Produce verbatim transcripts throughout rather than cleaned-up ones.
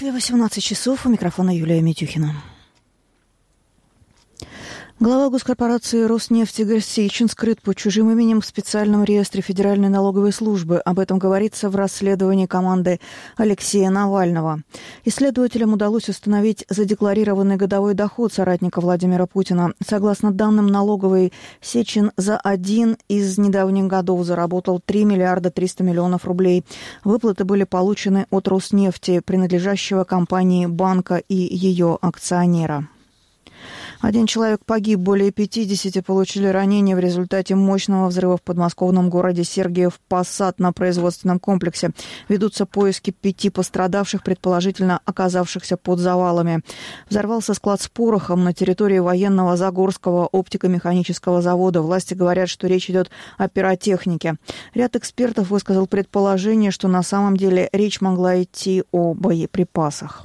Москве восемнадцать часов. У микрофона Юлия Митюхина. Глава госкорпорации «Роснефть» Игорь Сечин скрыт под чужим именем в специальном реестре Федеральной налоговой службы. Об этом говорится в расследовании команды Алексея Навального. Исследователям удалось установить задекларированный годовой доход соратника Владимира Путина. Согласно данным налоговой, Сечин за один из недавних годов заработал три миллиарда триста миллионов рублей. Выплаты были получены от Роснефти, принадлежащего компании банка и ее акционера. Один человек погиб, более пятидесяти получили ранения в результате мощного взрыва в подмосковном городе Сергиев Посад на производственном комплексе. Ведутся поиски пяти пострадавших, предположительно оказавшихся под завалами. Взорвался склад с порохом на территории военного Загорского оптико-механического завода. Власти говорят, что речь идет о пиротехнике. Ряд экспертов высказал предположение, что на самом деле речь могла идти о боеприпасах.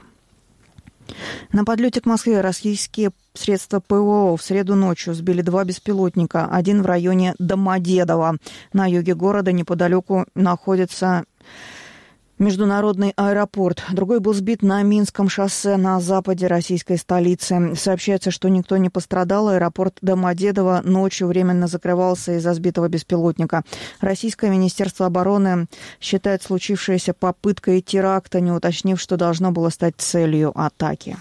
На подлете к Москве российские средства ПВО в среду ночью сбили два беспилотника. Один в районе Домодедово. На юге города неподалеку находится международный аэропорт. Другой был сбит на Минском шоссе на западе российской столицы. Сообщается, что никто не пострадал. Аэропорт Домодедово ночью временно закрывался из-за сбитого беспилотника. Российское министерство обороны считает случившееся попыткой теракта, не уточнив, что должно было стать целью атаки.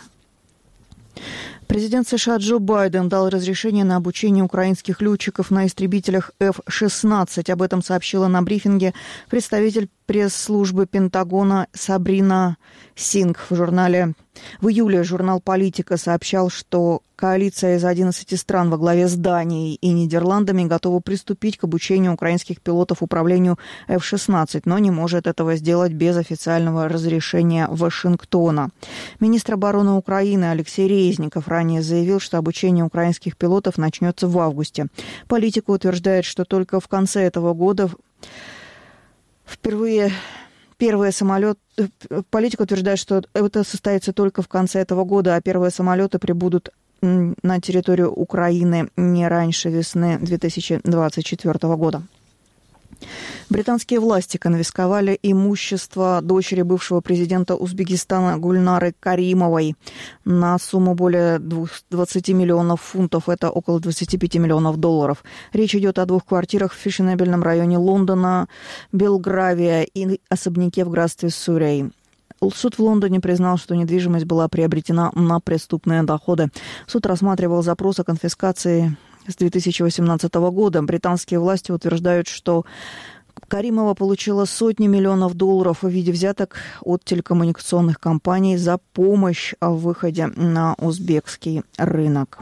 Президент США Джо Байден дал разрешение на обучение украинских летчиков на истребителях эф шестнадцать. Об этом сообщила на брифинге представитель пресс-службы Пентагона Сабрина Сингх. В журнале в июле журнал «Политика» сообщал, что коалиция из одиннадцати стран во главе с Данией и Нидерландами готова приступить к обучению украинских пилотов управлению эф шестнадцать, но не может этого сделать без официального разрешения Вашингтона. Министр обороны Украины Алексей Резников ранее заявил, что обучение украинских пилотов начнется в августе. «Политика» утверждает, что только в конце этого года впервые первые самолеты... Политика утверждает, что это состоится только в конце этого года, а первые самолеты прибудут на территорию Украины не раньше весны две тысячи двадцать четвёртого года. Британские власти конфисковали имущество дочери бывшего президента Узбекистана Гульнары Каримовой на сумму более двадцати миллионов фунтов, это около двадцати пяти миллионов долларов. Речь идет о двух квартирах в фешенебельном районе Лондона, Белгравия и особняке в графстве Суррей. Суд в Лондоне признал, что недвижимость была приобретена на преступные доходы. Суд рассматривал запрос о конфискации с две тысячи восемнадцатого года. Британские власти утверждают, что Каримова получила сотни миллионов долларов в виде взяток от телекоммуникационных компаний за помощь в выходе на узбекский рынок.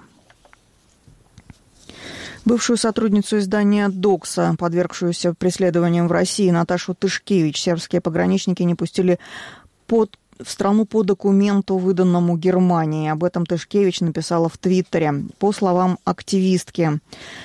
Бывшую сотрудницу издания «Докса», подвергшуюся преследованиям в России, Наташу Тышкевич, сербские пограничники не пустили под в страну по документу, выданному Германии. Об этом Тышкевич написала в Твиттере. По словам активистки,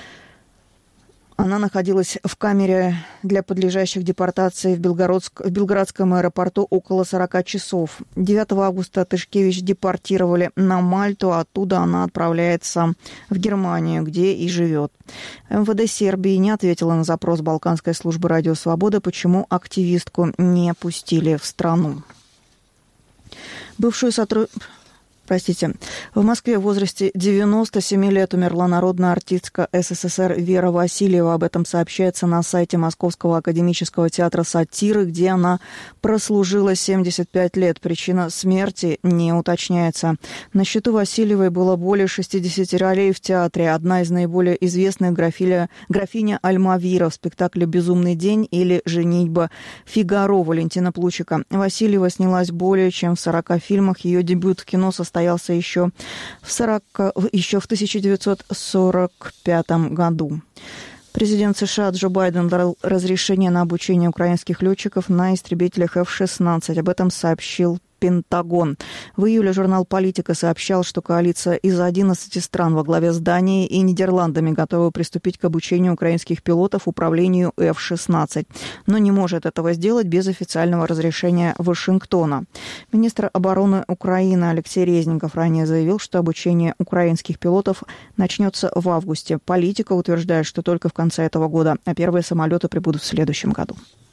она находилась в камере для подлежащих депортации в, Белгородск... в Белградском аэропорту около сорока часов. девятого августа Тышкевич депортировали на Мальту, а оттуда она отправляется в Германию, где и живет. эм вэ дэ Сербии не ответила на запрос Балканской службы «Радио Свобода», почему активистку не пустили в страну. Бывшую сотрудницу... Простите. В Москве в возрасте девяноста семи лет умерла народная артистка эс эс эс эр Вера Васильева. Об этом сообщается на сайте Московского академического театра сатиры, где она прослужила семьдесят пять лет. Причина смерти не уточняется. На счету Васильевой было более шестидесяти ролей в театре. Одна из наиболее известных графиня, графиня Альмавира в спектакле «Безумный день» или «Женитьба Фигаро» Валентина Плучика. Васильева снялась более чем в сорока фильмах. Ее дебют в кино состоялся состоялся еще в, сорока, еще в тысяча девятьсот сорок пятом году. Президент США Джо Байден дал разрешение на обучение украинских летчиков на истребителях эф шестнадцать. Об этом сообщил Пентагон. В июле журнал «Политика» сообщал, что коалиция из одиннадцати стран во главе с Данией и Нидерландами готова приступить к обучению украинских пилотов управлению эф шестнадцать, но не может этого сделать без официального разрешения Вашингтона. Министр обороны Украины Алексей Резников ранее заявил, что обучение украинских пилотов начнется в августе. «Политика» утверждает, что только в конце этого года, а первые самолеты прибудут в следующем году.